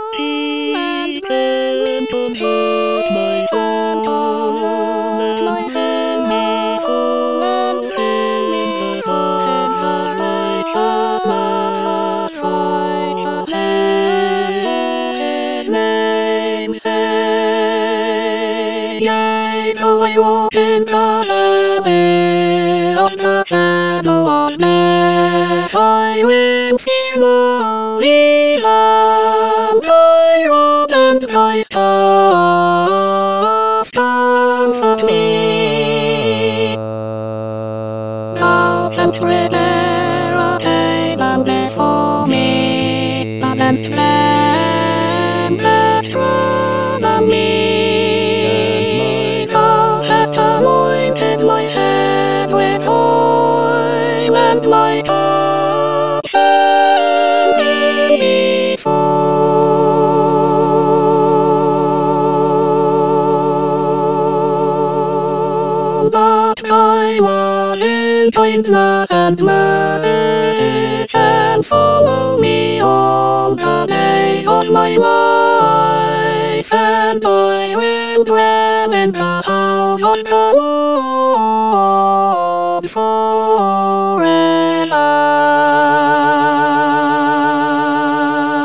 and came to hurt myself. Let myself be full and fill me the heavens are like as much as righteous his name say. Yea, though I walk in the valley of the shadow of death, I will fear no evil. Thy rod and thy staff comfort me. Thou shalt prepare a table before me against them that trouble me. Thou hast anointed my head with oil, and my cup shall be full. But thy loving kindness and mercy shall follow me all the days of my life, and I will dwell in the house of the Lord forever.